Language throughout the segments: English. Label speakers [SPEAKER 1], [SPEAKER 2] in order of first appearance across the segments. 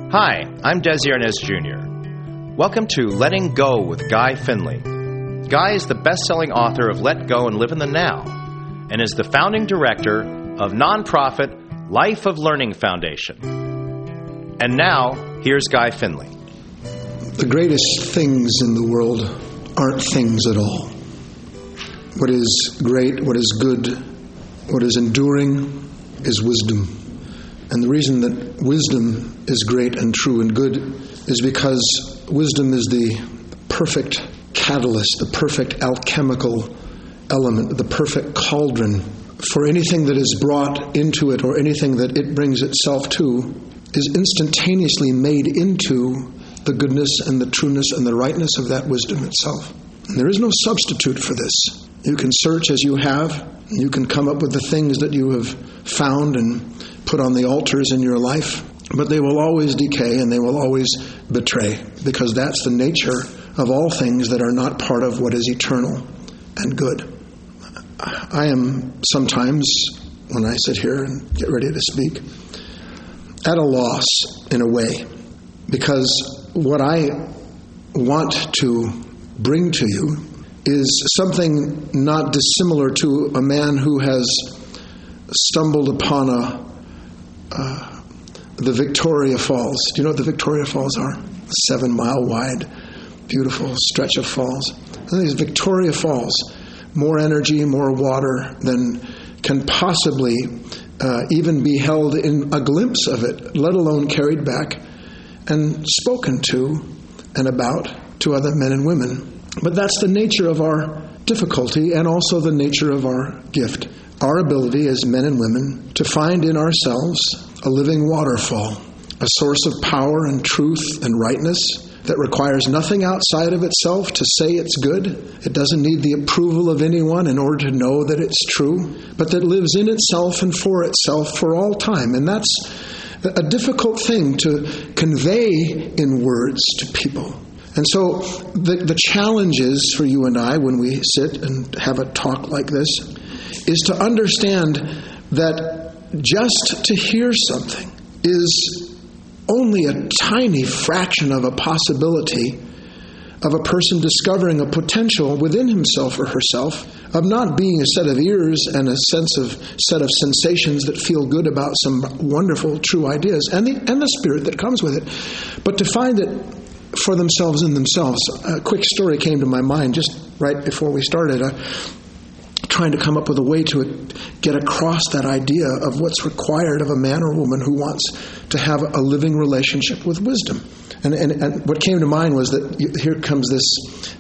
[SPEAKER 1] Hi, I'm Desi Arnaz Jr. Welcome to Letting Go with Guy Finley. Guy is the best-selling author of Let Go and Live in the Now, and is the founding director of nonprofit Life of Learning Foundation. And now, here's Guy Finley.
[SPEAKER 2] The greatest things in the world aren't things at all. What is great, what is good, what is enduring is wisdom. And the reason that wisdom is great and true and good is because wisdom is the perfect catalyst, the perfect alchemical element, the perfect cauldron for anything that is brought into it or anything that it brings itself to is instantaneously made into the goodness and the trueness and the rightness of that wisdom itself. And there is no substitute for this. You can search as you have. You can come up with the things that you have found and put on the altars in your life, but they will always decay and they will always betray, because that's the nature of all things that are not part of what is eternal and good. I am sometimes, when I sit here and get ready to speak, at a loss in a way, because what I want to bring to you is something not dissimilar to a man who has stumbled upon the Victoria Falls. Do you know what the Victoria Falls are? 7-mile wide, beautiful stretch of falls. And these Victoria Falls, more energy, more water than can possibly even be held in a glimpse of it, let alone carried back and spoken to and about to other men and women. But that's the nature of our difficulty and also the nature of our gift. Our ability as men and women to find in ourselves a living waterfall, a source of power and truth and rightness that requires nothing outside of itself to say it's good. It doesn't need the approval of anyone in order to know that it's true, but that lives in itself and for itself for all time. And that's a difficult thing to convey in words to people. And so the challenge is for you and I when we sit and have a talk like this is to understand that just to hear something is only a tiny fraction of a possibility of a person discovering a potential within himself or herself of not being a set of ears and a set of sensations that feel good about some wonderful, true ideas and the spirit that comes with it, but to find it for themselves in themselves. A quick story came to my mind just right before we started. Trying to come up with a way to get across that idea of what's required of a man or woman who wants to have a living relationship with wisdom. And what came to mind was that here comes this,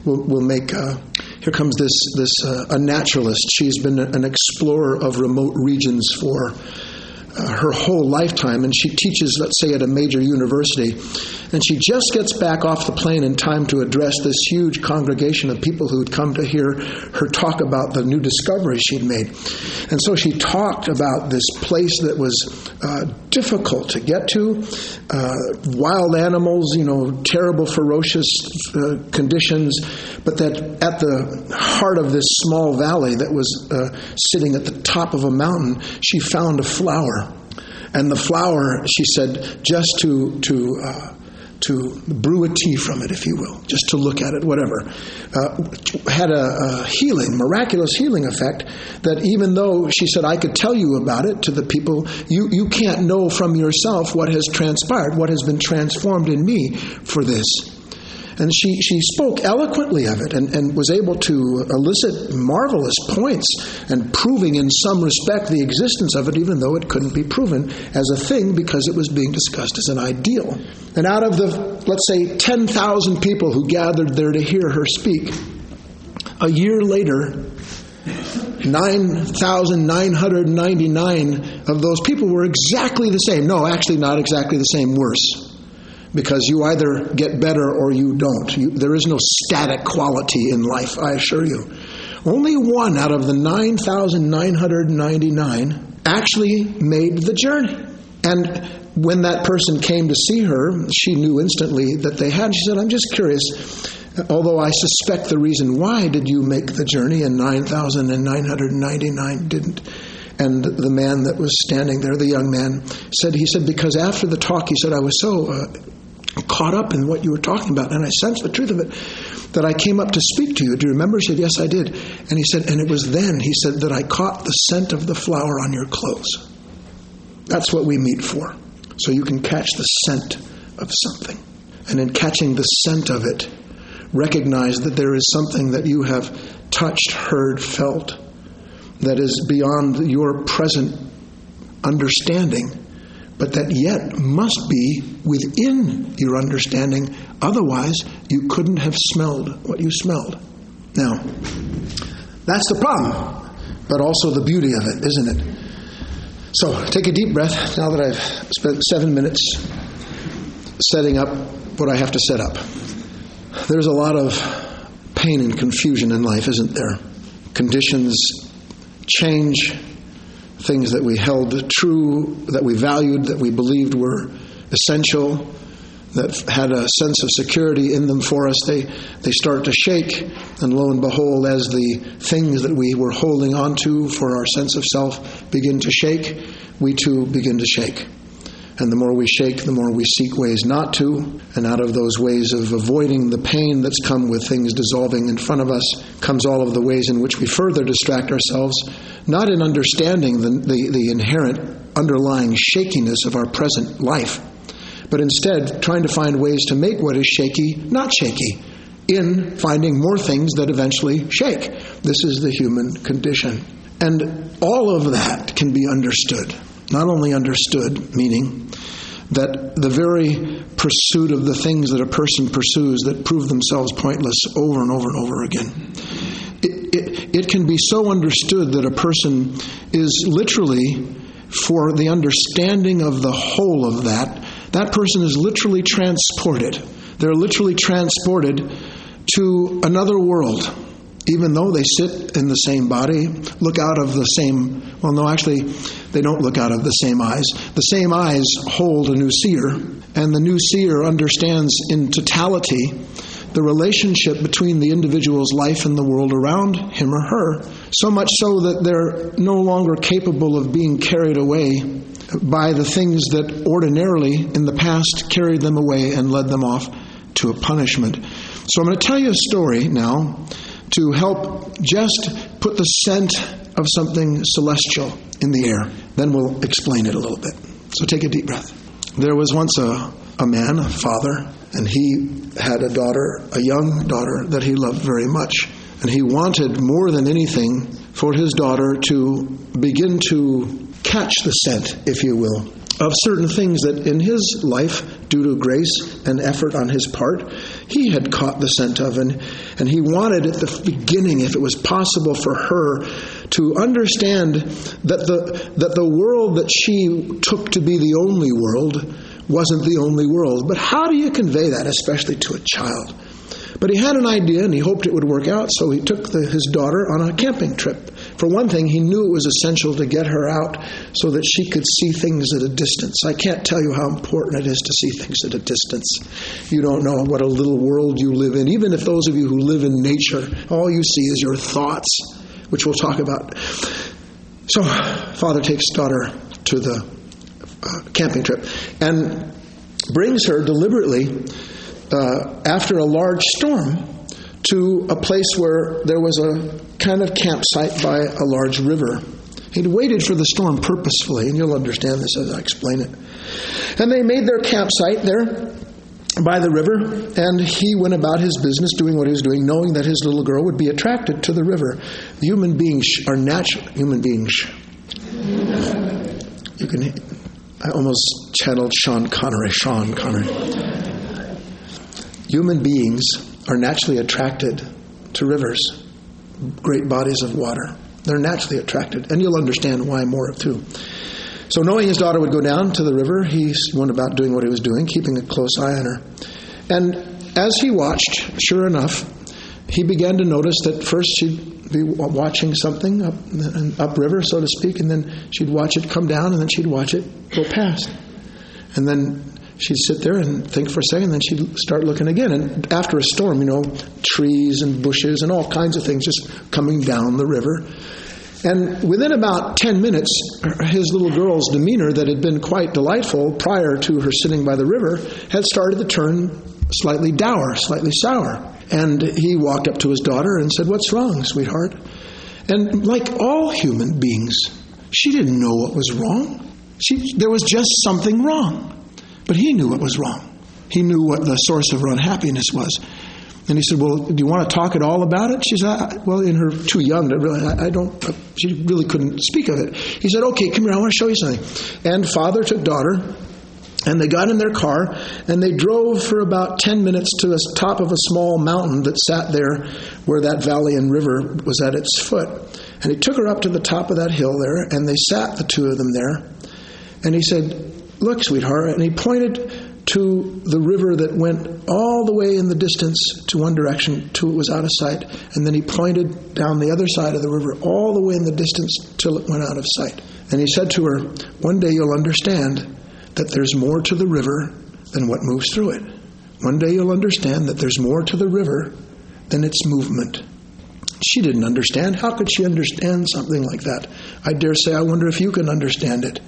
[SPEAKER 2] a naturalist. She's been an explorer of remote regions for her whole lifetime, and she teaches, let's say, at a major university, and she just gets back off the plane in time to address this huge congregation of people who'd come to hear her talk about the new discovery she'd made. And so she talked about this place that was difficult to get to, wild animals, terrible, ferocious conditions, but that at the heart of this small valley that was sitting at the top of a mountain, she found a flower. And the flower, she said, just to brew a tea from it, if you will, just to look at it, whatever, had a miraculous healing effect that even though, she said, I could tell you about it to the people, you can't know from yourself what has transpired, what has been transformed in me for this. And she spoke eloquently of it and was able to elicit marvelous points and proving in some respect the existence of it, even though it couldn't be proven as a thing because it was being discussed as an ideal. And out of the, let's say, 10,000 people who gathered there to hear her speak, a year later, 9,999 of those people were exactly the same. No, actually not exactly the same, worse. Because you either get better or you don't. There is no static quality in life, I assure you. Only one out of the 9,999 actually made the journey. And when that person came to see her, she knew instantly that they had. She said, I'm just curious, although I suspect the reason why did you make the journey and 9,999 didn't. And the man that was standing there, the young man, said, because after the talk, he said, I was so caught up in what you were talking about, and I sensed the truth of it, that I came up to speak to you. Do you remember? He said, yes, I did. And he said, and it was then, he said, that I caught the scent of the flower on your clothes. That's what we meet for. So you can catch the scent of something. And in catching the scent of it, recognize that there is something that you have touched, heard, felt, that is beyond your present understanding, but that yet must be within your understanding. Otherwise, you couldn't have smelled what you smelled. Now, that's the problem, but also the beauty of it, isn't it? So, take a deep breath now that I've spent 7 minutes setting up what I have to set up. There's a lot of pain and confusion in life, isn't there? Conditions change, things that we held true, that we valued, that we believed were essential, that had a sense of security in them for us, they start to shake. And lo and behold, as the things that we were holding on to for our sense of self begin to shake, we too begin to shake. And the more we shake, the more we seek ways not to. And out of those ways of avoiding the pain that's come with things dissolving in front of us comes all of the ways in which we further distract ourselves, not in understanding the inherent underlying shakiness of our present life, but instead trying to find ways to make what is shaky not shaky, in finding more things that eventually shake. This is the human condition. And all of that can be understood. Not only understood, meaning that the very pursuit of the things that a person pursues that prove themselves pointless over and over and over again. It can be so understood that a person is literally, for the understanding of the whole of that person is literally transported. They're literally transported to another world. Even though they sit in the same body, look out of the same, well, no, actually, they don't look out of the same eyes. The same eyes hold a new seer, and the new seer understands in totality the relationship between the individual's life and the world around him or her, so much so that they're no longer capable of being carried away by the things that ordinarily in the past carried them away and led them off to a punishment. So I'm going to tell you a story now to help just put the scent of something celestial in the air. Then we'll explain it a little bit. So take a deep breath. There was once a man, a father, and he had a daughter, a young daughter that he loved very much. And he wanted more than anything for his daughter to begin to catch the scent, if you will, of certain things that in his life, due to grace and effort on his part, he had caught the scent of. And he wanted at the beginning, if it was possible for her, to understand that the world that she took to be the only world wasn't the only world. But how do you convey that, especially to a child? But he had an idea, and he hoped it would work out, so he took his daughter on a camping trip. For one thing, he knew it was essential to get her out so that she could see things at a distance. I can't tell you how important it is to see things at a distance. You don't know what a little world you live in. Even if those of you who live in nature, all you see is your thoughts, which we'll talk about. So, father takes daughter to the camping trip and brings her deliberately after a large storm to a place where there was a kind of campsite by a large river. He'd waited for the storm purposefully, and you'll understand this as I explain it. And they made their campsite there by the river, and he went about his business doing what he was doing, knowing that his little girl would be attracted to the river. Human beings are natural. Human beings. I almost channeled Sean Connery. Human beings are naturally attracted to rivers, great bodies of water. They're naturally attracted, and you'll understand why more too. So knowing his daughter would go down to the river, he went about doing what he was doing, keeping a close eye on her. And as he watched, sure enough, he began to notice that first she'd be watching something upriver, so to speak, and then she'd watch it come down, and then she'd watch it go past. And then she'd sit there and think for a second, and then she'd start looking again. And after a storm, trees and bushes and all kinds of things just coming down the river. And within about 10 minutes, his little girl's demeanor that had been quite delightful prior to her sitting by the river had started to turn slightly dour, slightly sour. And he walked up to his daughter and said, "What's wrong, sweetheart?" And like all human beings, she didn't know what was wrong. There was just something wrong. But he knew what was wrong. He knew what the source of her unhappiness was. And he said, "Well, do you want to talk at all about it?" She said, "Well, in her too young to really, she really couldn't speak of it." He said, "Okay, come here, I want to show you something." And father took daughter, and they got in their car, and they drove for about 10 minutes to the top of a small mountain that sat there where that valley and river was at its foot. And he took her up to the top of that hill there, and they sat, the two of them there. And he said, "Look, sweetheart," and he pointed to the river that went all the way in the distance to one direction till it was out of sight. And then he pointed down the other side of the river all the way in the distance till it went out of sight. And he said to her, "One day you'll understand that there's more to the river than what moves through it. One day you'll understand that there's more to the river than its movement." She didn't understand. How could she understand something like that? I dare say, I wonder if you can understand it.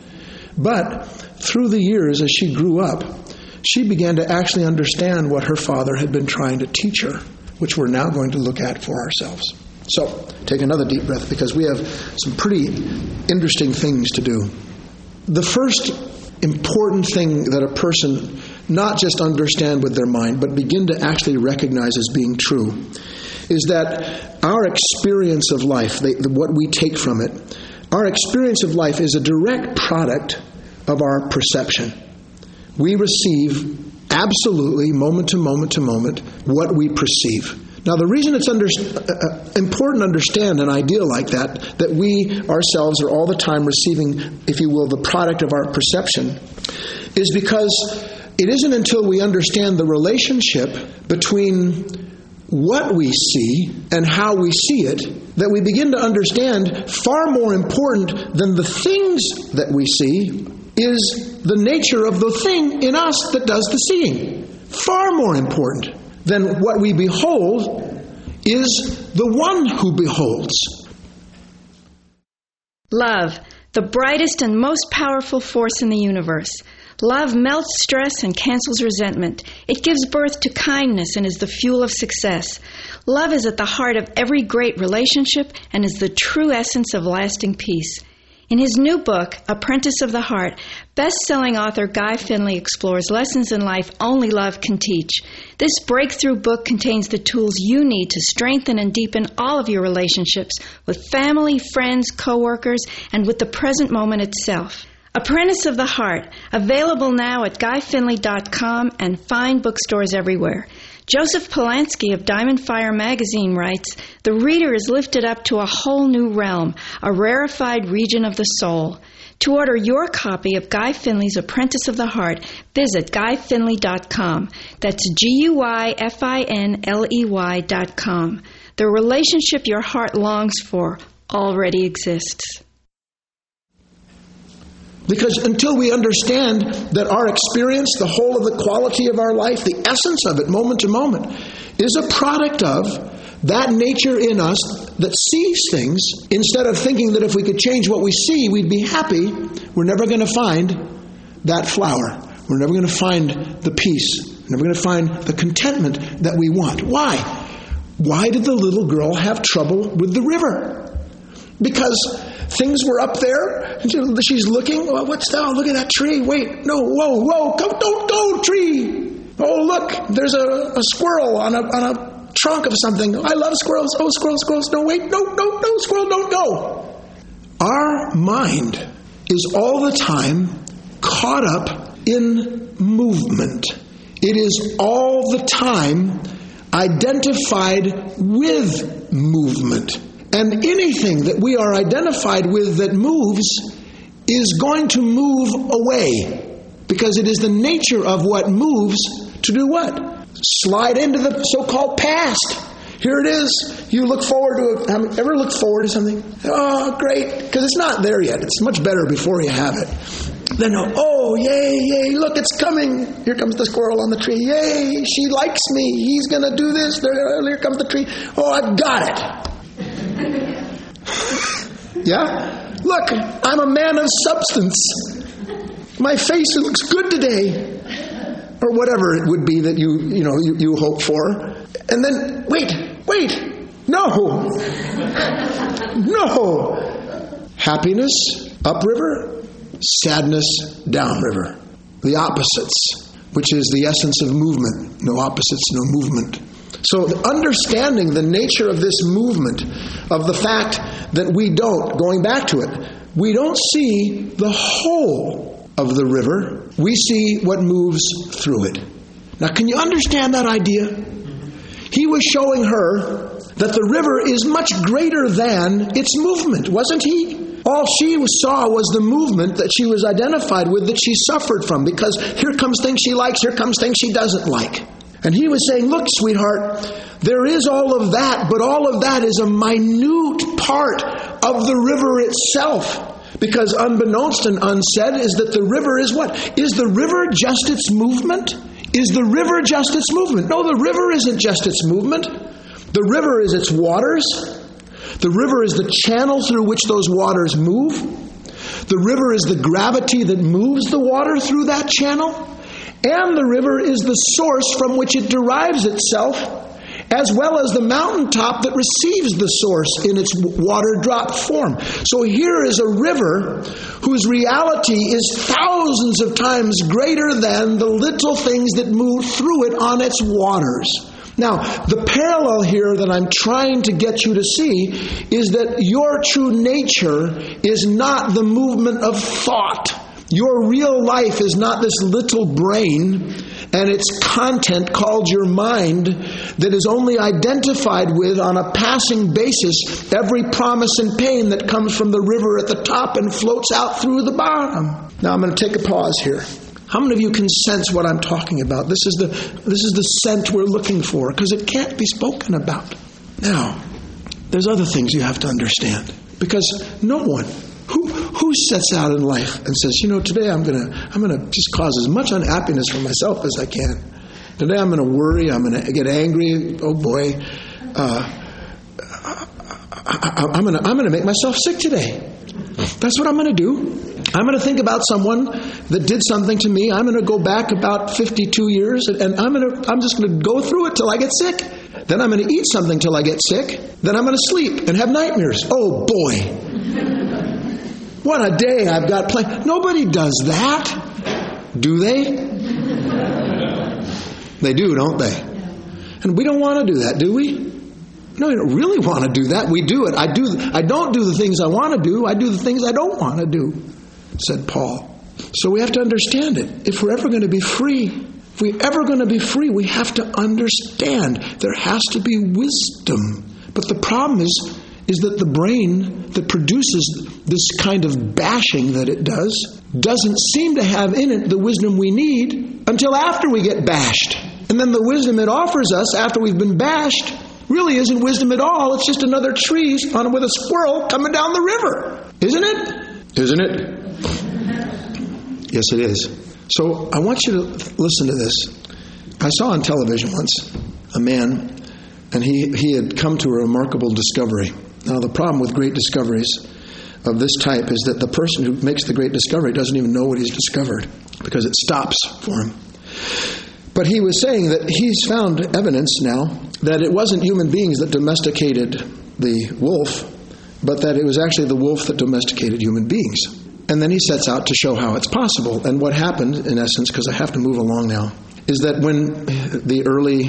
[SPEAKER 2] But through the years, as she grew up, she began to actually understand what her father had been trying to teach her, which we're now going to look at for ourselves. So, take another deep breath, because we have some pretty interesting things to do. The first important thing that a person not just understand with their mind, but begin to actually recognize as being true, is that our experience of life, what we take from it, our experience of life is a direct product of our perception. We receive absolutely, moment to moment to moment, what we perceive. Now, the reason it's important to understand an idea like that we ourselves are all the time receiving, if you will, the product of our perception, is because it isn't until we understand the relationship between what we see and how we see it that we begin to understand far more important than the things that we see is the nature of the thing in us that does the seeing. Far more important than what we behold is the one who beholds.
[SPEAKER 3] Love, the brightest and most powerful force in the universe. Love melts stress and cancels resentment. It gives birth to kindness and is the fuel of success. Love is at the heart of every great relationship and is the true essence of lasting peace. In his new book, Apprentice of the Heart, best-selling author Guy Finley explores lessons in life only love can teach. This breakthrough book contains the tools you need to strengthen and deepen all of your relationships with family, friends, co-workers, and with the present moment itself. Apprentice of the Heart, available now at GuyFinley.com and fine bookstores everywhere. Joseph Polanski of Diamond Fire magazine writes, "The reader is lifted up to a whole new realm, a rarefied region of the soul." To order your copy of Guy Finley's Apprentice of the Heart, visit GuyFinley.com. That's GuyFinley.com. The relationship your heart longs for already exists.
[SPEAKER 2] Because until we understand that our experience, the whole of the quality of our life, the essence of it, moment to moment, is a product of that nature in us that sees things, instead of thinking that if we could change what we see, we'd be happy, we're never going to find that flower. We're never going to find the peace. We're never going to find the contentment that we want. Why? Why did the little girl have trouble with the river? Because things were up there, and she's looking, "Oh, what's that? Oh, look at that tree. Wait, no, whoa, don't go, tree. Oh, look, there's a squirrel on a trunk of something. I love squirrels. Oh, squirrels. No, wait, no, squirrel, don't go." Our mind is all the time caught up in movement. It is all the time identified with movement. And anything that we are identified with that moves is going to move away, because it is the nature of what moves to do what? Slide into the so-called past. Here it is. You look forward to it. Ever look forward to something? Oh, great, because it's not there yet. It's much better before you have it. Then, oh, yay, look, it's coming. Here comes the squirrel on the tree. Yay, she likes me. He's going to do this. Here comes the tree. Oh, I've got it. Yeah? Look, I'm a man of substance. My face looks good today. Or whatever it would be that you hope for. And then, wait. No. Happiness, upriver. Sadness, downriver. The opposites, which is the essence of movement. No opposites, no movement. So understanding the nature of this movement, of the fact that going back to it, we don't see the whole of the river. We see what moves through it. Now, can you understand that idea? He was showing her that the river is much greater than its movement, wasn't he? All she saw was the movement that she was identified with, that she suffered from, because here comes things she likes, here comes things she doesn't like. And he was saying, look, sweetheart, there is all of that, but all of that is a minute part of the river itself. Because unbeknownst and unsaid is that the river is what? Is the river just its movement? Is the river just its movement? No, the river isn't just its movement. The river is its waters. The river is the channel through which those waters move. The river is the gravity that moves the water through that channel. And the river is the source from which it derives itself, as well as the mountaintop that receives the source in its water drop form. So here is a river whose reality is thousands of times greater than the little things that move through it on its waters. Now, the parallel here that I'm trying to get you to see is that your true nature is not the movement of thought. Your real life is not this little brain and its content called your mind that is only identified with on a passing basis every promise and pain that comes from the river at the top and floats out through the bottom. Now I'm going to take a pause here. How many of you can sense what I'm talking about? This is the scent we're looking for, because it can't be spoken about. Now, there's other things you have to understand, because no one who sets out in life and says, today I'm gonna just cause as much unhappiness for myself as I can. Today I'm gonna worry, I'm gonna get angry. Oh boy, I'm gonna make myself sick today. That's what I'm gonna do. I'm going to think about someone that did something to me. I'm going to go back about 52 years, and I'm just going to go through it till I get sick. Then I'm going to eat something till I get sick. Then I'm going to sleep and have nightmares. Oh boy, what a day I've got planned. Nobody does that, do they? They do, don't they? And we don't want to do that, do we? No, we don't really want to do that. We do it. I don't do the things I want to do. I do the things I don't want to do, said Paul. So we have to understand it. If we're ever going to be free, we have to understand there has to be wisdom. But the problem is that the brain that produces this kind of bashing that it does doesn't seem to have in it the wisdom we need until after we get bashed. And then the wisdom it offers us after we've been bashed really isn't wisdom at all. It's just another tree with a squirrel coming down the river. Isn't it? Isn't it? Yes, it is. So I want you to listen to this. I saw on television once a man, and he had come to a remarkable discovery. Now, the problem with great discoveries of this type is that the person who makes the great discovery doesn't even know what he's discovered, because it stops for him. But he was saying that he's found evidence now that it wasn't human beings that domesticated the wolf, but that it was actually the wolf that domesticated human beings. And then he sets out to show how it's possible. And what happened, in essence, because I have to move along now, is that when the early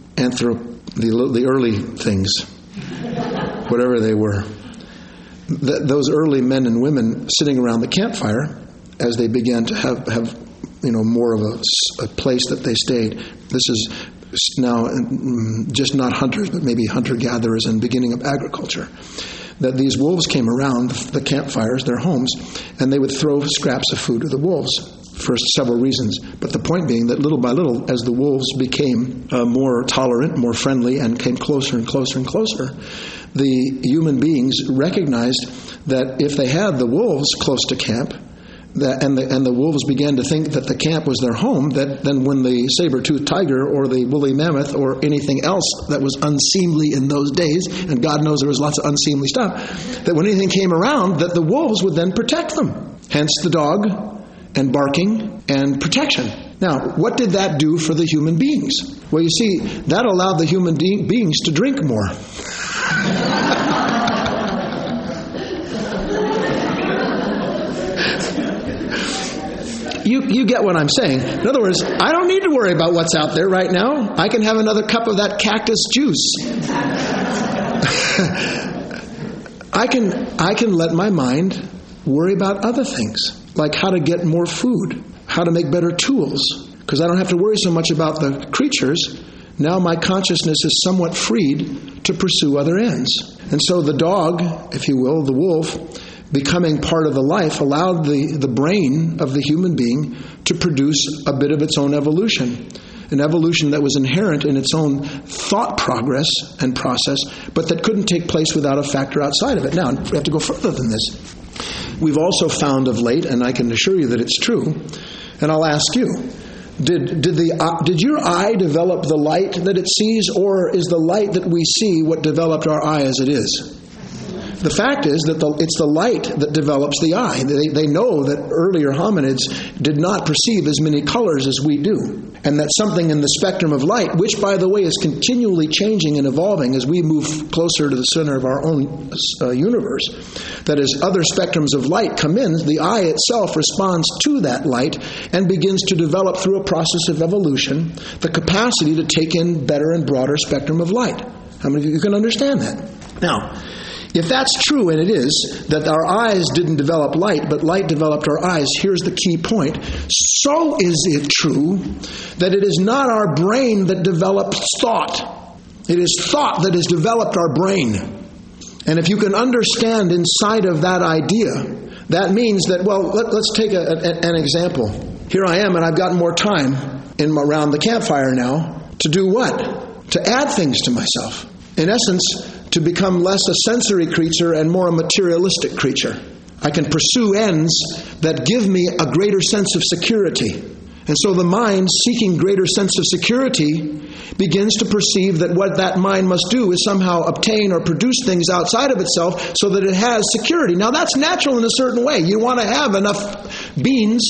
[SPEAKER 2] things, whatever they were, those early men and women sitting around the campfire, as they began to have more of a place that they stayed. This is now just not hunters, but maybe hunter-gatherers and beginning of agriculture. That these wolves came around the campfires, their homes, and they would throw scraps of food to the wolves for several reasons. But the point being that little by little, as the wolves became more tolerant, more friendly, and came closer and closer and closer, the human beings recognized that if they had the wolves close to camp, and the wolves began to think that the camp was their home, then when the saber-toothed tiger or the woolly mammoth or anything else that was unseemly in those days, and God knows there was lots of unseemly stuff, that when anything came around, that the wolves would then protect them. Hence the dog and barking and protection. Now, what did that do for the human beings? Well, you see, that allowed the human beings to drink more. You get what I'm saying. In other words, I don't need to worry about what's out there right now. I can have another cup of that cactus juice. I can let my mind worry about other things, like how to get more food, how to make better tools, because I don't have to worry so much about the creatures. Now my consciousness is somewhat freed to pursue other ends. And so the dog, if you will, the wolf, becoming part of the life, allowed the brain of the human being to produce a bit of its own evolution. An evolution that was inherent in its own thought progress and process, but that couldn't take place without a factor outside of it. Now, we have to go further than this. We've also found of late, and I can assure you that it's true, and I'll ask you, did your eye develop the light that it sees, or is the light that we see what developed our eye as it is? The fact is that it's the light that develops the eye. They know that earlier hominids did not perceive as many colors as we do. And that something in the spectrum of light, which, by the way, is continually changing and evolving as we move closer to the center of our own universe, that as other spectrums of light come in, the eye itself responds to that light and begins to develop through a process of evolution the capacity to take in better and broader spectrum of light. How many of you can understand that? Now, if that's true, and it is, that our eyes didn't develop light, but light developed our eyes, here's the key point. So is it true that it is not our brain that develops thought. It is thought that has developed our brain. And if you can understand inside of that idea, that means that, well, let's take an example. Here I am, and I've got more time around the campfire now to do what? To add things to myself. In essence, to become less a sensory creature and more a materialistic creature. I can pursue ends that give me a greater sense of security. And so the mind, seeking greater sense of security, begins to perceive that what that mind must do is somehow obtain or produce things outside of itself so that it has security. Now that's natural in a certain way. You want to have enough beans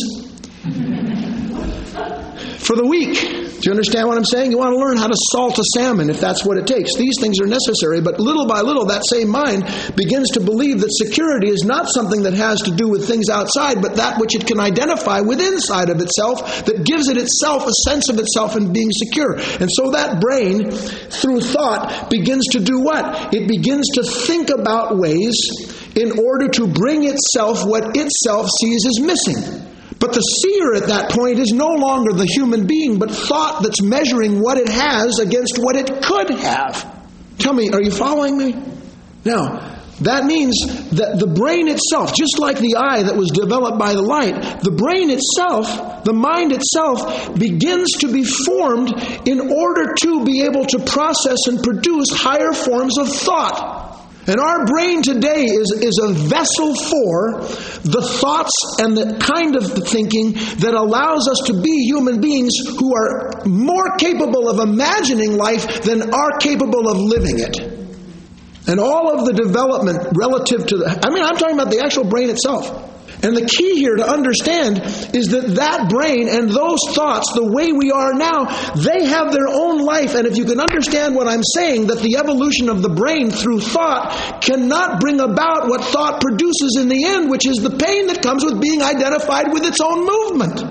[SPEAKER 2] for the week. Do you understand what I'm saying? You want to learn how to salt a salmon if that's what it takes. These things are necessary, but little by little that same mind begins to believe that security is not something that has to do with things outside, but that which it can identify with inside of itself that gives it itself a sense of itself and being secure. And so that brain, through thought, begins to do what? It begins to think about ways in order to bring itself what itself sees as missing. But the seer at that point is no longer the human being, but thought that's measuring what it has against what it could have. Tell me, are you following me? Now, that means that the brain itself, just like the eye that was developed by the light, the brain itself, the mind itself, begins to be formed in order to be able to process and produce higher forms of thought. And our brain today is a vessel for the thoughts and the kind of thinking that allows us to be human beings who are more capable of imagining life than are capable of living it. And all of the development relative to I'm talking about the actual brain itself. And the key here to understand is that brain and those thoughts, the way we are now, they have their own life. And if you can understand what I'm saying, that the evolution of the brain through thought cannot bring about what thought produces in the end, which is the pain that comes with being identified with its own movement.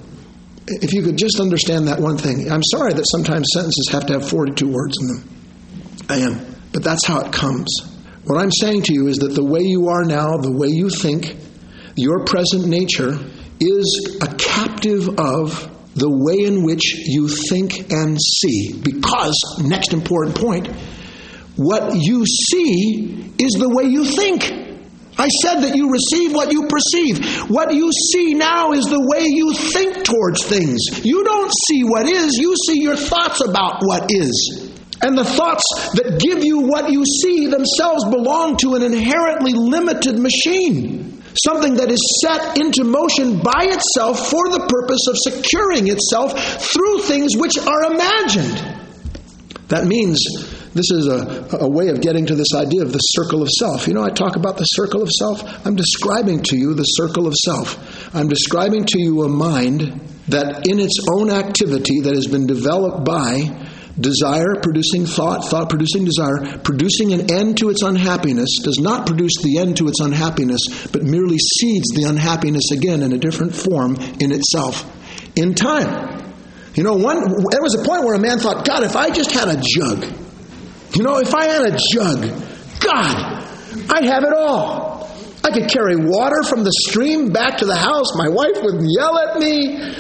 [SPEAKER 2] If you could just understand that one thing. I'm sorry that sometimes sentences have to have 42 words in them. I am. But that's how it comes. What I'm saying to you is that the way you are now, the way you think, your present nature is a captive of the way in which you think and see. Because, next important point, what you see is the way you think. I said that you receive what you perceive. What you see now is the way you think towards things. You don't see what is, you see your thoughts about what is. And the thoughts that give you what you see themselves belong to an inherently limited machine. Something that is set into motion by itself for the purpose of securing itself through things which are imagined. That means this is a way of getting to this idea of the circle of self. You know, I talk about the circle of self. I'm describing to you the circle of self. I'm describing to you a mind that in its own activity that has been developed by desire producing thought, thought producing desire, producing an end to its unhappiness, does not produce the end to its unhappiness, but merely seeds the unhappiness again in a different form in itself in time. You know, there was a point where a man thought, God, if I just had a jug, if I had a jug, God, I'd have it all. I could carry water from the stream back to the house. My wife wouldn't yell at me.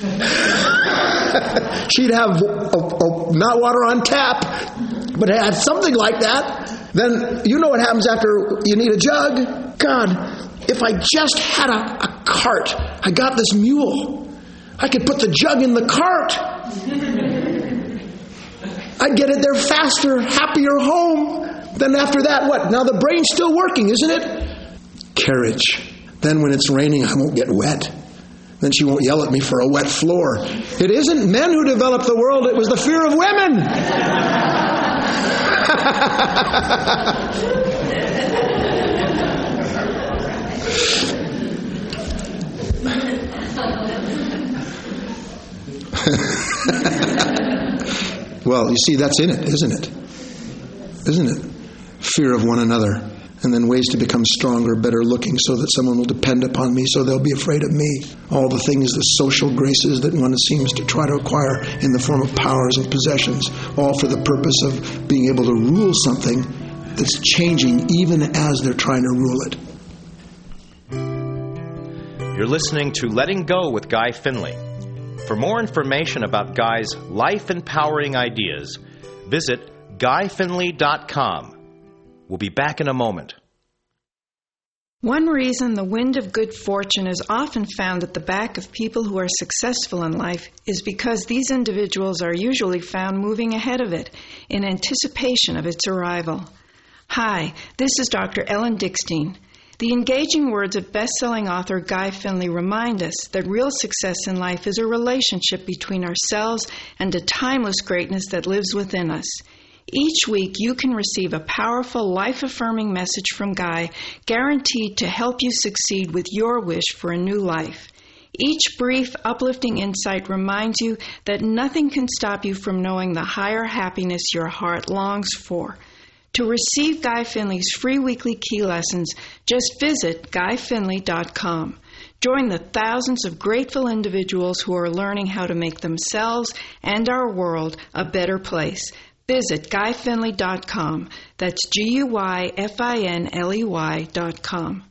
[SPEAKER 2] She'd have not water on tap, but had something like that. Then you know what happens after you need a jug. God, if I just had a cart, I got this mule. I could put the jug in the cart. I'd get it there faster, happier home. Then after that, what? Now the brain's still working, isn't it? Carriage. Then when it's raining, I won't get wet. Then she won't yell at me for a wet floor. It isn't men who developed the world, it was the fear of women. Well, you see, that's in it, isn't it? Isn't it? Fear of one another. And then ways to become stronger, better looking, so that someone will depend upon me, so they'll be afraid of me. All the things, the social graces that one seems to try to acquire in the form of powers and possessions, all for the purpose of being able to rule something that's changing even as they're trying to rule it.
[SPEAKER 1] You're listening to Letting Go with Guy Finley. For more information about Guy's life-empowering ideas, visit GuyFinley.com. We'll be back in a moment.
[SPEAKER 3] One reason the wind of good fortune is often found at the back of people who are successful in life is because these individuals are usually found moving ahead of it in anticipation of its arrival. Hi, this is Dr. Ellen Dickstein. The engaging words of best-selling author Guy Finley remind us that real success in life is a relationship between ourselves and a timeless greatness that lives within us. Each week, you can receive a powerful, life-affirming message from Guy, guaranteed to help you succeed with your wish for a new life. Each brief, uplifting insight reminds you that nothing can stop you from knowing the higher happiness your heart longs for. To receive Guy Finley's free weekly key lessons, just visit GuyFinley.com. Join the thousands of grateful individuals who are learning how to make themselves and our world a better place. Visit GuyFinley.com. That's GuyFinley.com.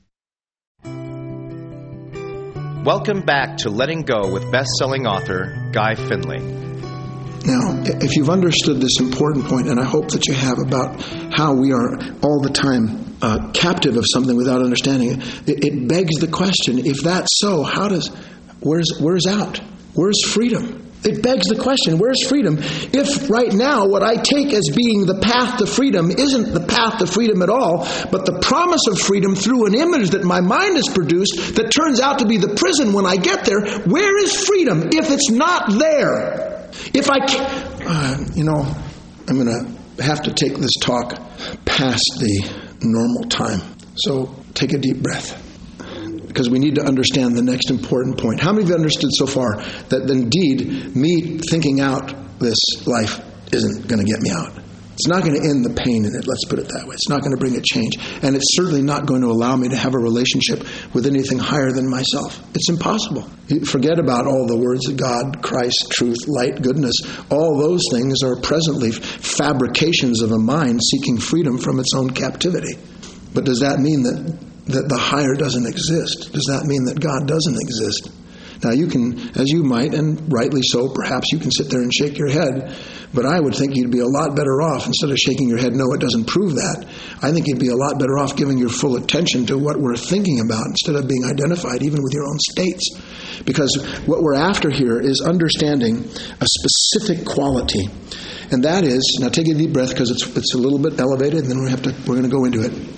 [SPEAKER 1] Welcome back to Letting Go with best-selling author Guy Finley.
[SPEAKER 2] Now, if you've understood this important point, and I hope that you have, about how we are all the time captive of something without understanding it, it begs the question, if that's so, where's out? Where's freedom? It begs the question, where's freedom? If right now what I take as being the path to freedom isn't the path to freedom at all, but the promise of freedom through an image that my mind has produced that turns out to be the prison when I get there, where is freedom if it's not there? If I I'm going to have to take this talk past the normal time. So take a deep breath, because we need to understand the next important point. How many of you understood so far that indeed me thinking out this life isn't going to get me out? It's not going to end the pain in it, let's put it that way. It's not going to bring a change. And it's certainly not going to allow me to have a relationship with anything higher than myself. It's impossible. Forget about all the words of God, Christ, truth, light, goodness. All those things are presently fabrications of a mind seeking freedom from its own captivity. But does that mean that the higher doesn't exist? Does that mean that God doesn't exist? Now you can, as you might, and rightly so, perhaps you can sit there and shake your head, but I would think you'd be a lot better off, instead of shaking your head, no, it doesn't prove that. I think you'd be a lot better off giving your full attention to what we're thinking about instead of being identified even with your own states. Because what we're after here is understanding a specific quality. And that is, now take a deep breath because it's a little bit elevated, and then we're going to go into it.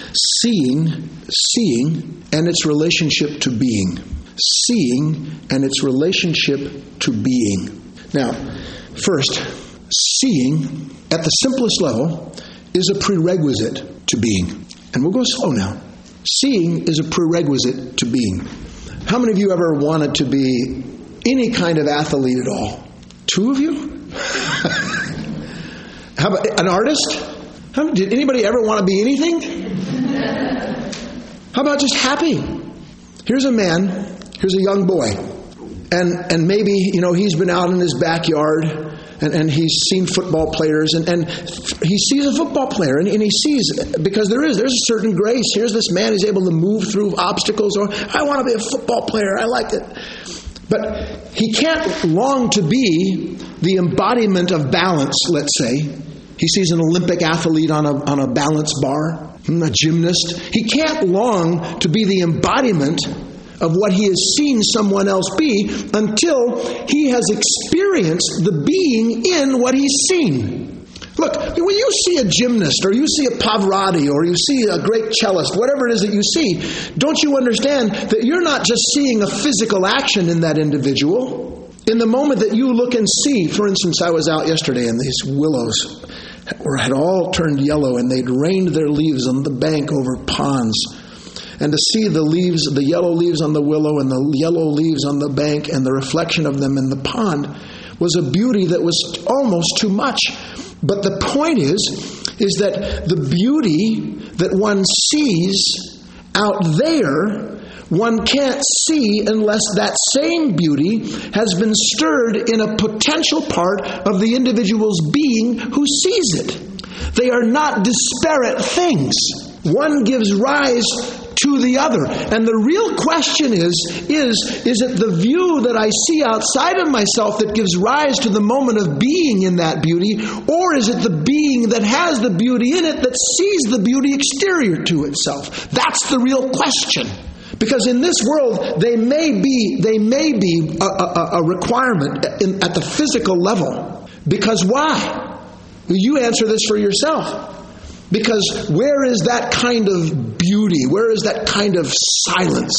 [SPEAKER 2] Seeing and its relationship to being. Seeing and its relationship to being. Now, first, seeing at the simplest level is a prerequisite to being. And we'll go slow now. Seeing is a prerequisite to being. How many of you ever wanted to be any kind of athlete at all? 2 of you? How about an artist? Did anybody ever want to be anything? How about just happy? Here's a man, here's a young boy, and maybe, he's been out in his backyard and he's seen football players and he sees a football player and he sees, because there's a certain grace. Here's this man who's able to move through obstacles, or I want to be a football player, I like it. But he can't long to be the embodiment of balance, let's say. He sees an Olympic athlete on a balance bar, a gymnast. He can't long to be the embodiment of what he has seen someone else be until he has experienced the being in what he's seen. Look, when you see a gymnast, or you see a Pavarotti, or you see a great cellist, whatever it is that you see, don't you understand that you're not just seeing a physical action in that individual? In the moment that you look and see, for instance, I was out yesterday and these willows had all turned yellow and they'd rained their leaves on the bank over ponds. And to see the leaves, the yellow leaves on the willow and the yellow leaves on the bank and the reflection of them in the pond was a beauty that was almost too much. But the point is that the beauty that one sees out there, one can't see unless that same beauty has been stirred in a potential part of the individual's being who sees it. They are not disparate things. One gives rise to the other. And the real question is it the view that I see outside of myself that gives rise to the moment of being in that beauty, or is it the being that has the beauty in it that sees the beauty exterior to itself? That's the real question. Because in this world, they may be a requirement at the physical level. Because why? You answer this for yourself. Because where is that kind of beauty? Where is that kind of silence?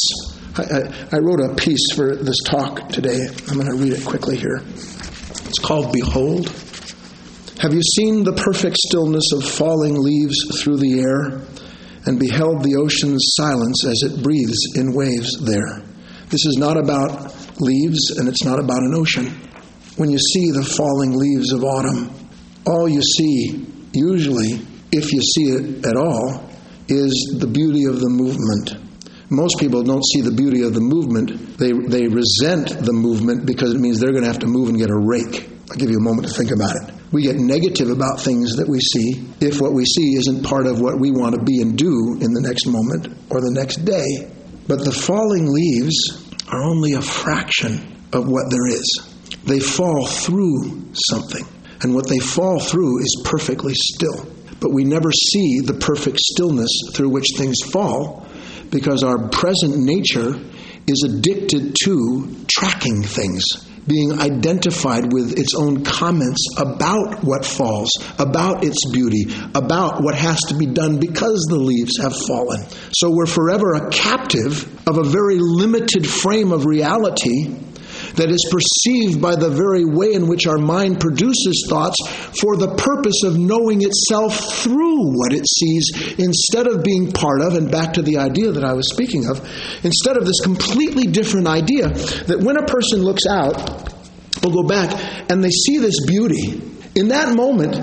[SPEAKER 2] I wrote a piece for this talk today. I'm going to read it quickly here. It's called Behold. Have you seen the perfect stillness of falling leaves through the air, and beheld the ocean's silence as it breathes in waves there? This is not about leaves, and it's not about an ocean. When you see the falling leaves of autumn, all you see, usually, if you see it at all, is the beauty of the movement. Most people don't see the beauty of the movement. They resent the movement because it means they're going to have to move and get a rake. I'll give you a moment to think about it. We get negative about things that we see if what we see isn't part of what we want to be and do in the next moment or the next day. But the falling leaves are only a fraction of what there is. They fall through something. And what they fall through is perfectly still. But we never see the perfect stillness through which things fall because our present nature is addicted to tracking things, being identified with its own comments about what falls, about its beauty, about what has to be done because the leaves have fallen. So we're forever a captive of a very limited frame of reality that is perceived by the very way in which our mind produces thoughts for the purpose of knowing itself through what it sees instead of being part of, and back to the idea that I was speaking of, instead of this completely different idea that when a person looks out, we'll go back, and they see this beauty. In that moment,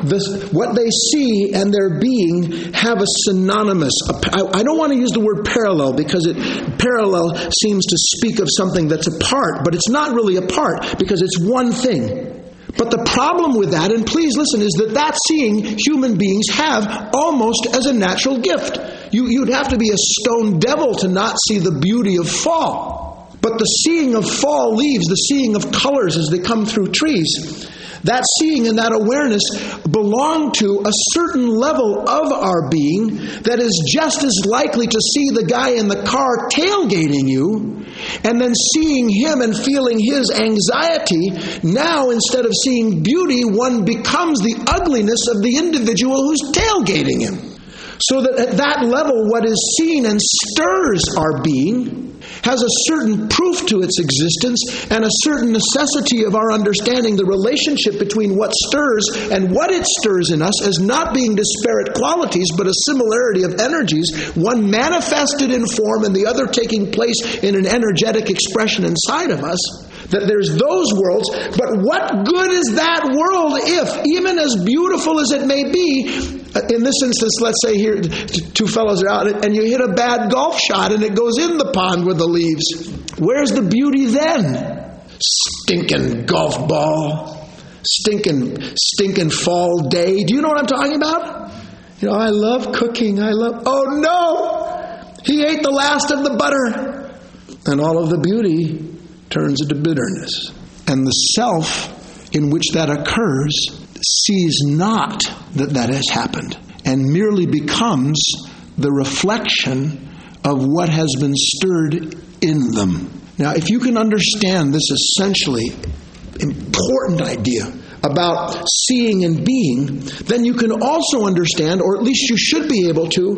[SPEAKER 2] what they see and their being have a synonymous. I don't want to use the word parallel because parallel seems to speak of something that's apart, but it's not really apart because it's one thing. But the problem with that, and please listen, is that seeing human beings have almost as a natural gift. You'd have to be a stone devil to not see the beauty of fall. But the seeing of fall leaves, the seeing of colors as they come through trees, that seeing and that awareness belong to a certain level of our being that is just as likely to see the guy in the car tailgating you and then seeing him and feeling his anxiety. Now, instead of seeing beauty, one becomes the ugliness of the individual who's tailgating him. So that at that level, what is seen and stirs our being has a certain proof to its existence and a certain necessity of our understanding the relationship between what stirs and what it stirs in us as not being disparate qualities, but a similarity of energies, one manifested in form and the other taking place in an energetic expression inside of us. That there's those worlds, but what good is that world if, even as beautiful as it may be, in this instance, let's say here, two fellows are out and you hit a bad golf shot and it goes in the pond with the leaves. Where's the beauty then? Stinking golf ball. Stinking fall day. Do you know what I'm talking about? You know, I love cooking. Oh no! He ate the last of the butter. And all of the beauty turns into bitterness. And the self in which that occurs sees not that has happened and merely becomes the reflection of what has been stirred in them. Now, if you can understand this essentially important idea about seeing and being, then you can also understand, or at least you should be able to,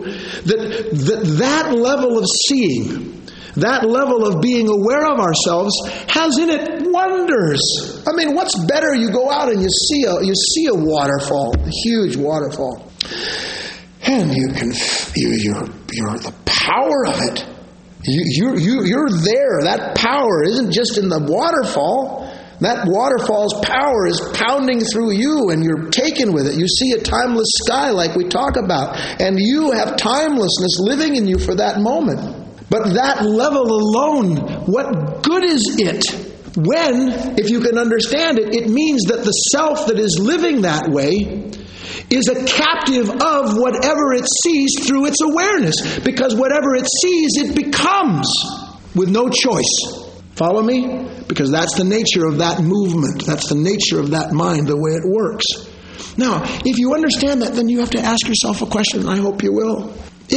[SPEAKER 2] that level of seeing, that level of being aware of ourselves has in it wonders. I mean, what's better? You go out and you see a waterfall, a huge waterfall, and you can you're the power of it. You're there. That power isn't just in the waterfall. That waterfall's power is pounding through you, and you're taken with it. You see a timeless sky, like we talk about, and you have timelessness living in you for that moment. But that level alone, what good is it when, if you can understand it, it means that the self that is living that way is a captive of whatever it sees through its awareness. Because whatever it sees, it becomes with no choice. Follow me? Because that's the nature of that movement. That's the nature of that mind, the way it works. Now, if you understand that, then you have to ask yourself a question, and I hope you will.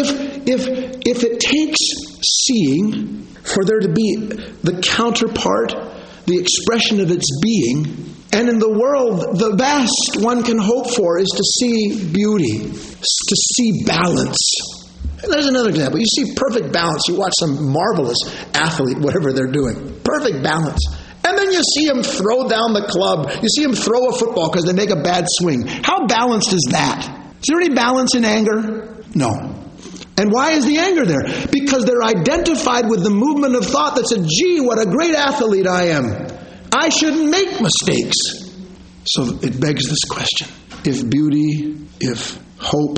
[SPEAKER 2] If it takes seeing for there to be the counterpart, the expression of its being, and in the world, the best one can hope for is to see beauty, to see balance. And there's another example. You see perfect balance. You watch some marvelous athlete, whatever they're doing. Perfect balance. And then you see them throw down the club. You see them throw a football because they make a bad swing. How balanced is that? Is there any balance in anger? No. And why is the anger there? Because they're identified with the movement of thought that said, gee, what a great athlete I am. I shouldn't make mistakes. So it begs this question. If beauty, if hope,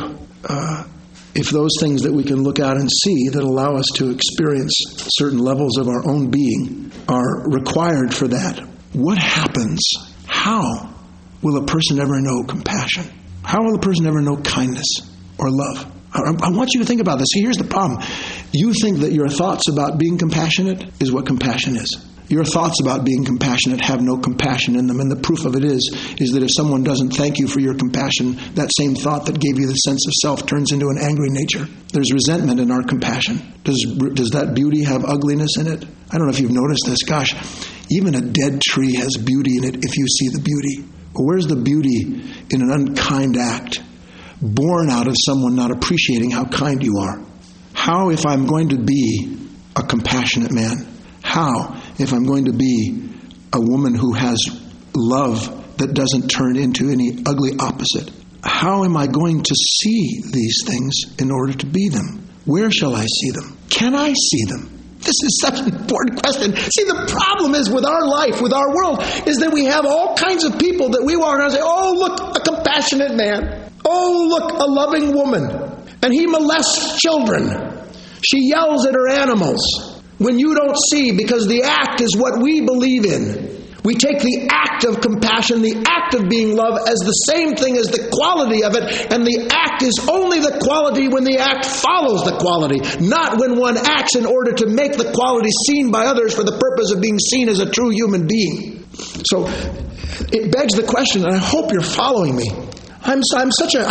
[SPEAKER 2] if those things that we can look out and see that allow us to experience certain levels of our own being are required for that, what happens? How will a person ever know compassion? How will a person ever know kindness or love? I want you to think about this. See, here's the problem. You think that your thoughts about being compassionate is what compassion is. Your thoughts about being compassionate have no compassion in them. And the proof of it is that if someone doesn't thank you for your compassion, that same thought that gave you the sense of self turns into an angry nature. There's resentment in our compassion. Does that beauty have ugliness in it? I don't know if you've noticed this. Gosh, even a dead tree has beauty in it if you see the beauty. But where's the beauty in an unkind act? Born out of someone not appreciating how kind you are. How, if I'm going to be a compassionate man? How, if I'm going to be a woman who has love that doesn't turn into any ugly opposite? How am I going to see these things in order to be them? Where shall I see them? Can I see them? This is such an important question. See, the problem is with our life, with our world, is that we have all kinds of people that we walk around and say, oh, look, a compassionate man. Oh, look, a loving woman. And he molests children. She yells at her animals. When you don't see, because the act is what we believe in. We take the act of compassion, the act of being love, as the same thing as the quality of it, and the act is only the quality when the act follows the quality, not when one acts in order to make the quality seen by others for the purpose of being seen as a true human being. So it begs the question, and I hope you're following me. I'm so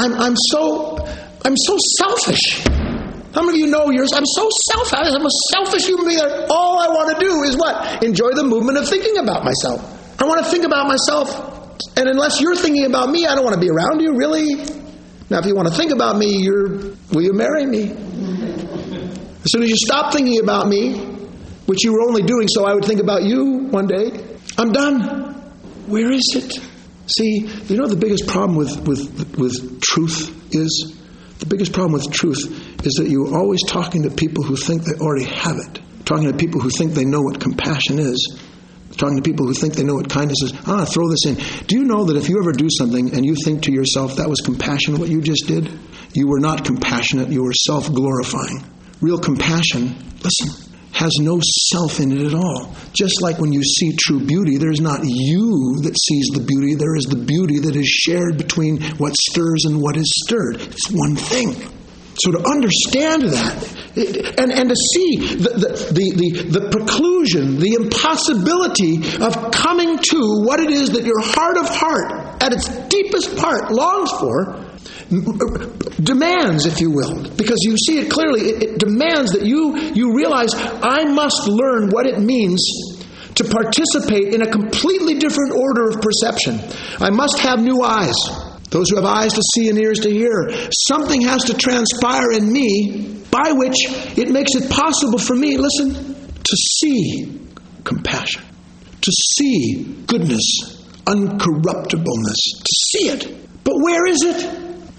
[SPEAKER 2] selfish. How many of you know I'm so selfish? I'm a selfish human being. All I want to do is what? Enjoy the movement of thinking about myself. I want to think about myself. And unless you're thinking about me, I don't want to be around you. Really? Now, if you want to think about me, will you marry me? As soon as you stop thinking about me, which you were only doing so I would think about you one day, I'm done. Where is it? See, you know the biggest problem with truth is? The biggest problem with truth is that you're always talking to people who think they already have it. Talking to people who think they know what compassion is. Talking to people who think they know what kindness is. Throw this in. Do you know that if you ever do something and you think to yourself, that was compassion, what you just did? You were not compassionate. You were self-glorifying. Real compassion, listen, has no self in it at all. Just like when you see true beauty, there's not you that sees the beauty. There is the beauty that is shared between what stirs and what is stirred. It's one thing. So to understand that, and to see the preclusion, the impossibility of coming to what it is that your heart of heart, at its deepest part, longs for, demands, if you will, because you see it clearly, it demands that you realize, I must learn what it means to participate in a completely different order of perception. I must have new eyes. Those who have eyes to see and ears to hear. Something has to transpire in me by which it makes it possible for me, listen, to see compassion, to see goodness, uncorruptibleness, to see it. But where is it?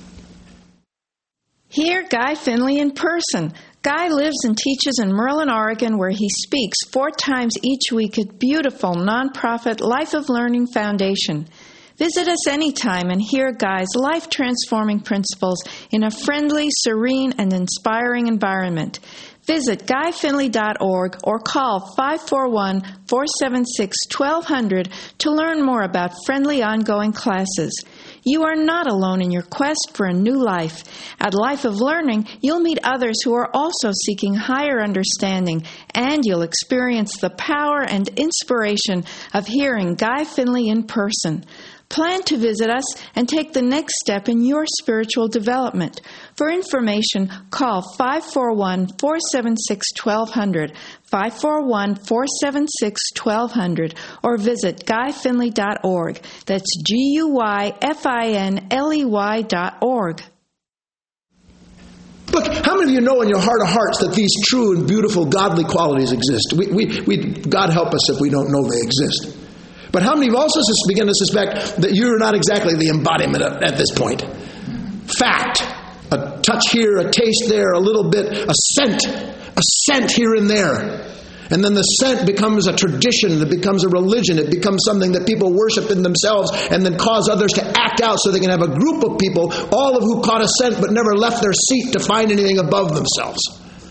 [SPEAKER 3] Hear Guy Finley in person. Guy lives and teaches in Merlin, Oregon, where he speaks 4 times each week at beautiful nonprofit Life of Learning Foundation. Visit us anytime and hear Guy's life-transforming principles in a friendly, serene, and inspiring environment. Visit guyfinley.org or call 541-476-1200 to learn more about friendly ongoing classes. You are not alone in your quest for a new life. At Life of Learning, you'll meet others who are also seeking higher understanding, and you'll experience the power and inspiration of hearing Guy Finley in person. Plan to visit us and take the next step in your spiritual development. For information, call 541-476-1200, 541-476-1200, or visit guyfinley.org. That's GUYFINLEY.org.
[SPEAKER 2] Look, how many of you know in your heart of hearts that these true and beautiful godly qualities exist? God help us if we don't know they exist. But how many of you also begin to suspect that you're not exactly the embodiment at this point? Fact. A touch here, a taste there, a little bit, a scent here and there. And then the scent becomes a tradition, it becomes a religion, it becomes something that people worship in themselves and then cause others to act out so they can have a group of people, all of who caught a scent but never left their seat to find anything above themselves.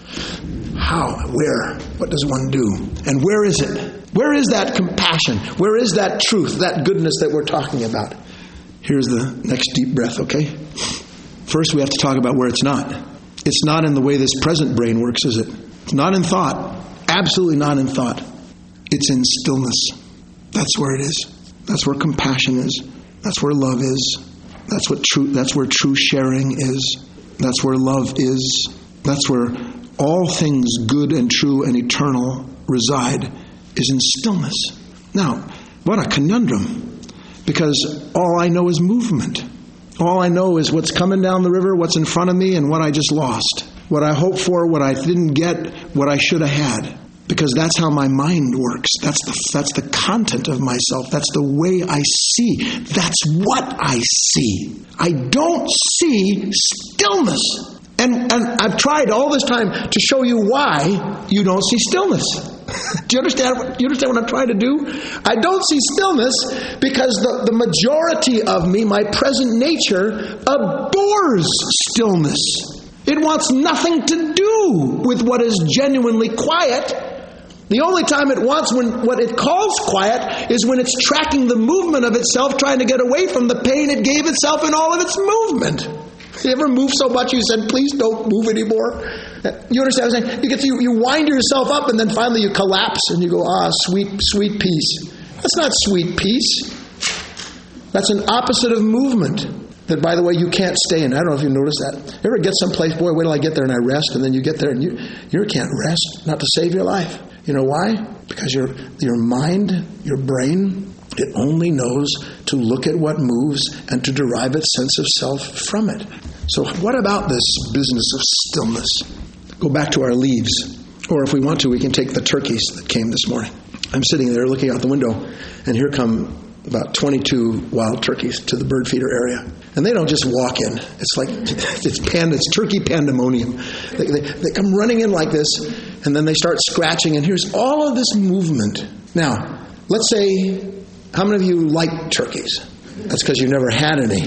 [SPEAKER 2] How? Where? What does one do? And where is it? Where is that compassion? Where is that truth, that goodness that we're talking about? Here's the next deep breath, okay? First, we have to talk about where it's not. It's not in the way this present brain works, is it? It's not in thought. Absolutely not in thought. It's in stillness. That's where it is. That's where compassion is. That's where love is. That's where true sharing is. That's where love is. That's where all things good and true and eternal reside, is in stillness. Now, what a conundrum, because all I know is movement. All I know is what's coming down the river, what's in front of me, and what I just lost. What I hoped for, what I didn't get, what I should have had. Because that's how my mind works. That's the content of myself. That's the way I see. That's what I see. I don't see stillness. And I've tried all this time to show you why you don't see stillness. Do you understand what I'm trying to do? I don't see stillness because the majority of me, my present nature, abhors stillness. It wants nothing to do with what is genuinely quiet. The only time it wants what it calls quiet is when it's tracking the movement of itself, trying to get away from the pain it gave itself in all of its movement. You ever move so much you said, please don't move anymore? You understand what I'm saying? You wind yourself up and then finally you collapse and you go, sweet, sweet peace. That's not sweet peace. That's an opposite of movement that, by the way, you can't stay in. I don't know if you noticed that. You ever get someplace, boy, wait till I get there and I rest, and then you get there and you can't rest, not to save your life. You know why? Because your mind, your brain, it only knows to look at what moves and to derive its sense of self from it. So what about this business of stillness? Go back to our leaves. Or if we want to, we can take the turkeys that came this morning. I'm sitting there looking out the window, and here come about 22 wild turkeys to the bird feeder area. And they don't just walk in. It's like, it's turkey pandemonium. They come running in like this, and then they start scratching, and here's all of this movement. Now, let's say, how many of you like turkeys? That's because you never had any.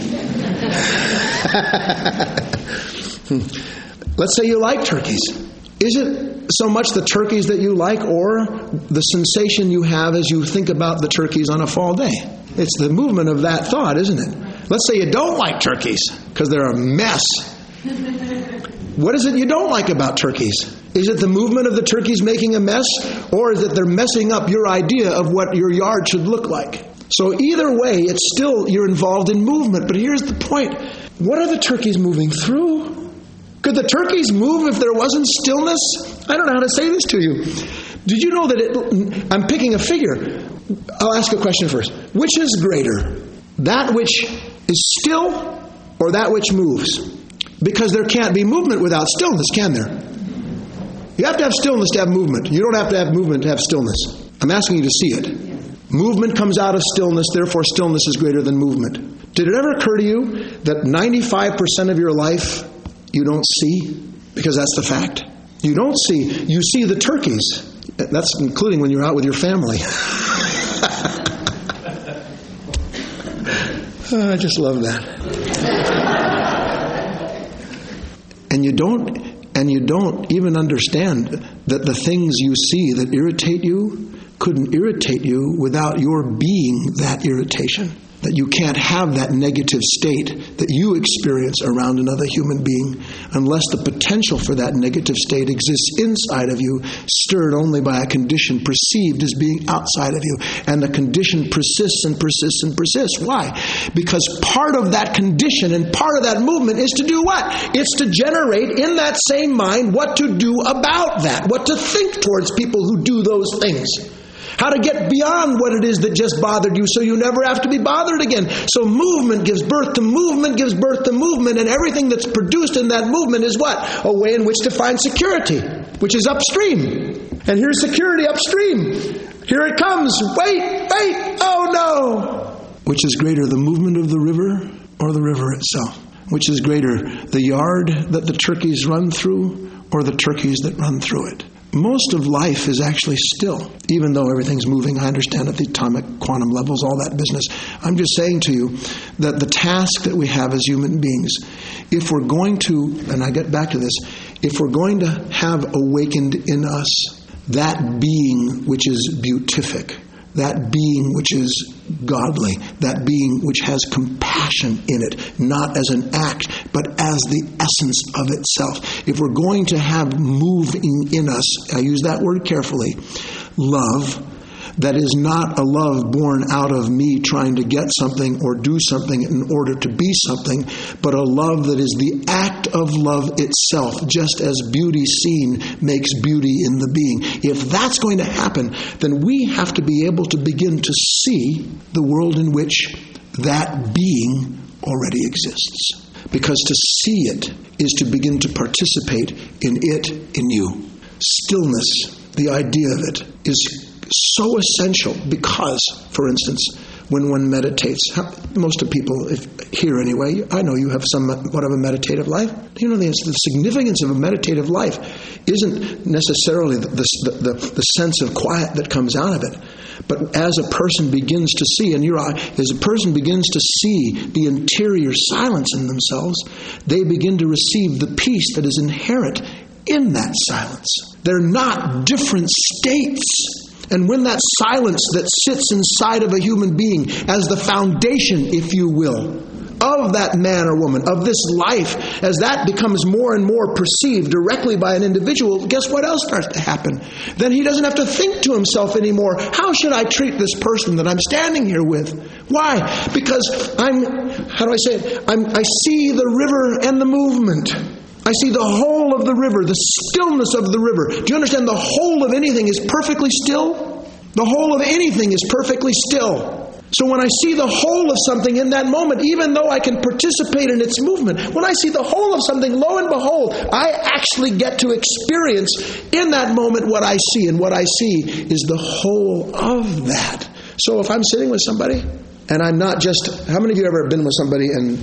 [SPEAKER 2] Let's say you like turkeys. Is it so much the turkeys that you like or the sensation you have as you think about the turkeys on a fall day? It's the movement of that thought, isn't it? Let's say you don't like turkeys because they're a mess. What is it you don't like about turkeys? Is it the movement of the turkeys making a mess, or is it they're messing up your idea of what your yard should look like? So either way, it's still you're involved in movement. But here's the point. What are the turkeys moving through? Could the turkeys move if there wasn't stillness? I don't know how to say this to you. Did you know that I'm picking a figure. I'll ask a question first. Which is greater? That which is still or that which moves? Because there can't be movement without stillness, can there? You have to have stillness to have movement. You don't have to have movement to have stillness. I'm asking you to see it. Movement comes out of stillness, therefore stillness is greater than movement. Did it ever occur to you that 95% of your life you don't see? Because that's the fact. You don't see. You see the turkeys. That's including when you're out with your family. Oh, I just love that. And you don't even understand that the things you see that irritate you couldn't irritate you without your being that irritation. That you can't have that negative state that you experience around another human being unless the potential for that negative state exists inside of you, stirred only by a condition perceived as being outside of you. And the condition persists and persists and persists. Why? Because part of that condition and part of that movement is to do what? It's to generate in that same mind what to do about that, what to think towards people who do those things. How to get beyond what it is that just bothered you so you never have to be bothered again. So movement gives birth to movement, gives birth to movement, and everything that's produced in that movement is what? A way in which to find security, which is upstream. And here's security upstream. Here it comes. Wait, oh no! Which is greater, the movement of the river or the river itself? Which is greater, the yard that the turkeys run through or the turkeys that run through it? Most of life is actually still, even though everything's moving. I understand at the atomic quantum levels, all that business. I'm just saying to you that the task that we have as human beings, if we're going to, and I get back to this, if we're going to have awakened in us that being which is beatific, that being which is godly, that being which has compassion in it, not as an act, but as the essence of itself. If we're going to have moving in us, I use that word carefully, love, that is not a love born out of me trying to get something or do something in order to be something, but a love that is the act of love itself, just as beauty seen makes beauty in the being. If that's going to happen, then we have to be able to begin to see the world in which that being already exists. Because to see it is to begin to participate in it in you. Stillness, the idea of it, is so essential because, for instance, when one meditates, most of people here anyway, I know you have somewhat of a meditative life. You know, the significance of a meditative life isn't necessarily the sense of quiet that comes out of it. But as a person begins to see, as a person begins to see the interior silence in themselves, they begin to receive the peace that is inherent in that silence. They're not different states. And when that silence that sits inside of a human being as the foundation, if you will, of that man or woman, of this life, as that becomes more and more perceived directly by an individual, guess what else starts to happen? Then he doesn't have to think to himself anymore, how should I treat this person that I'm standing here with? Why? Because I see the river and the movement. I see the whole of the river, the stillness of the river. Do you understand? The whole of anything is perfectly still. The whole of anything is perfectly still. So when I see the whole of something in that moment, even though I can participate in its movement, when I see the whole of something, lo and behold, I actually get to experience in that moment what I see. And what I see is the whole of that. So if I'm sitting with somebody, and I'm not just, how many of you ever been with somebody and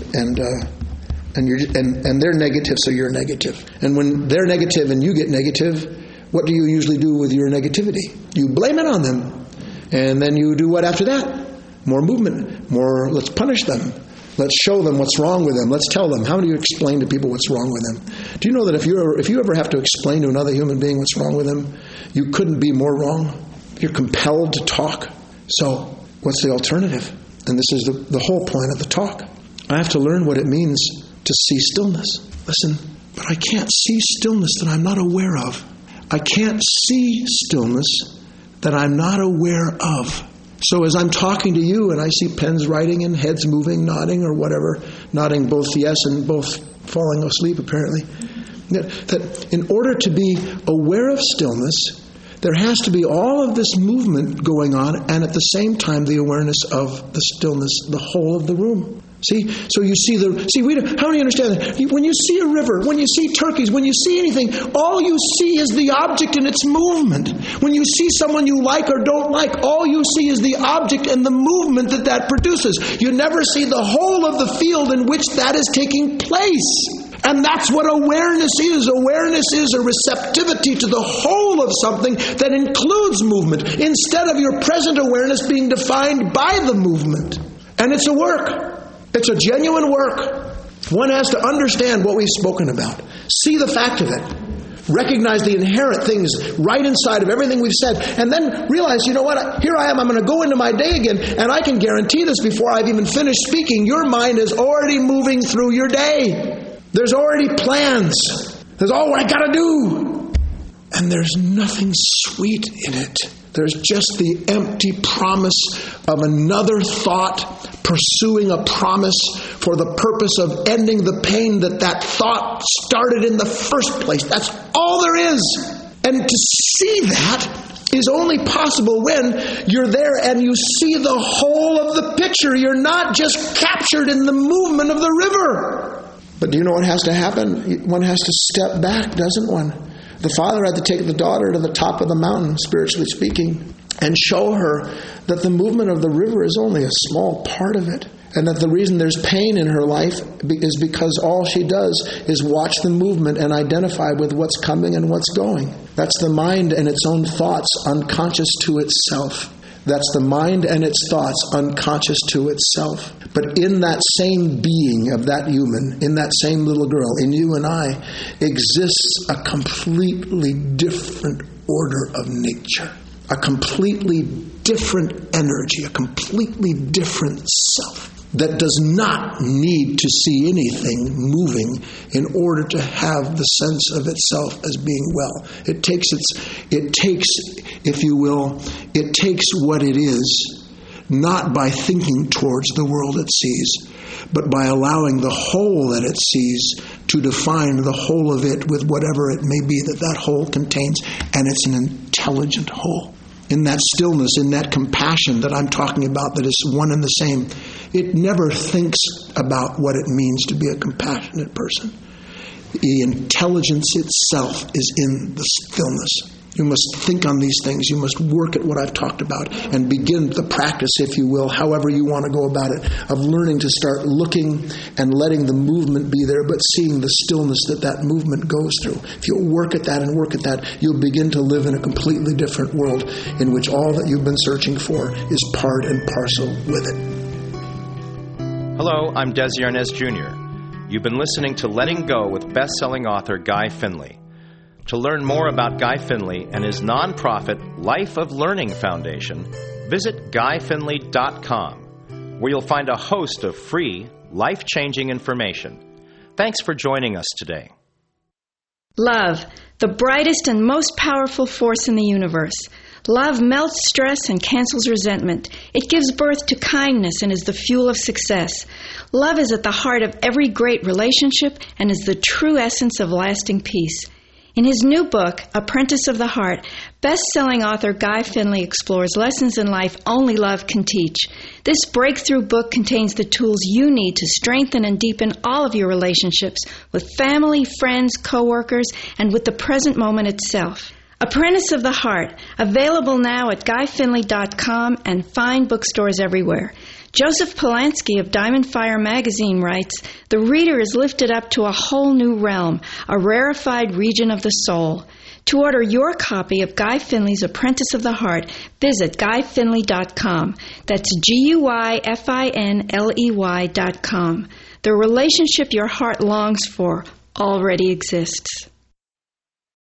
[SPEAKER 2] they're negative, so you're negative. And when they're negative and you get negative, what do you usually do with your negativity? You blame it on them. And then you do what after that? More movement. More, let's punish them. Let's show them what's wrong with them. Let's tell them. How do you explain to people what's wrong with them? Do you know that if you ever have to explain to another human being what's wrong with them, you couldn't be more wrong? You're compelled to talk. So what's the alternative? And this is the whole point of the talk. I have to learn what it means to see stillness. Listen, but I can't see stillness that I'm not aware of. I can't see stillness that I'm not aware of. So as I'm talking to you and I see pens writing and heads moving, nodding or whatever, nodding both yes and both falling asleep apparently, that in order to be aware of stillness, there has to be all of this movement going on and at the same time the awareness of the stillness, the whole of the room. See, so you see how do you understand that? When you see a river, when you see turkeys, when you see anything, all you see is the object and its movement. When you see someone you like or don't like, all you see is the object and the movement that produces. You never see the whole of the field in which that is taking place. And that's what awareness is. Awareness is a receptivity to the whole of something that includes movement, instead of your present awareness being defined by the movement. And it's a work. It's a genuine work. One has to understand what we've spoken about. See the fact of it. Recognize the inherent things right inside of everything we've said. And then realize, you know what? Here I am. I'm going to go into my day again. And I can guarantee this before I've even finished speaking. Your mind is already moving through your day. There's already plans. There's all I got to do. And there's nothing sweet in it. There's just the empty promise of another thought pursuing a promise for the purpose of ending the pain that thought started in the first place. That's all there is. And to see that is only possible when you're there and you see the whole of the picture. You're not just captured in the movement of the river. But do you know what has to happen? One has to step back, doesn't one? The father had to take the daughter to the top of the mountain, spiritually speaking, and show her that the movement of the river is only a small part of it. And that the reason there's pain in her life is because all she does is watch the movement and identify with what's coming and what's going. That's the mind and its own thoughts unconscious to itself. That's the mind and its thoughts unconscious to itself. But in that same being of that human, in that same little girl, in you and I, exists a completely different order of nature. A completely different energy, a completely different self that does not need to see anything moving in order to have the sense of itself as being well. It takes, if you will, it takes what it is, not by thinking towards the world it sees, but by allowing the whole that it sees to define the whole of it with whatever it may be that whole contains, and it's an intelligent whole. In that stillness, in that compassion that I'm talking about that is one and the same, it never thinks about what it means to be a compassionate person. The intelligence itself is in the stillness. You must think on these things. You must work at what I've talked about and begin the practice, if you will, however you want to go about it, of learning to start looking and letting the movement be there, but seeing the stillness that movement goes through. If you'll work at that and work at that, you'll begin to live in a completely different world in which all that you've been searching for is part and parcel with it.
[SPEAKER 1] Hello, I'm Desi Arnaz Jr. You've been listening to Letting Go with best-selling author Guy Finley. To learn more about Guy Finley and his nonprofit Life of Learning Foundation, visit guyfinley.com, where you'll find a host of free, life-changing information. Thanks for joining us today.
[SPEAKER 3] Love, the brightest and most powerful force in the universe. Love melts stress and cancels resentment. It gives birth to kindness and is the fuel of success. Love is at the heart of every great relationship and is the true essence of lasting peace. In his new book, Apprentice of the Heart, best-selling author Guy Finley explores lessons in life only love can teach. This breakthrough book contains the tools you need to strengthen and deepen all of your relationships with family, friends, coworkers, and with the present moment itself. Apprentice of the Heart, available now at GuyFinley.com and fine bookstores everywhere. Joseph Polanski of Diamond Fire magazine writes, "The reader is lifted up to a whole new realm, a rarefied region of the soul." To order your copy of Guy Finley's Apprentice of the Heart, visit GuyFinley.com. That's GuyFinley.com. The relationship your heart longs for already exists.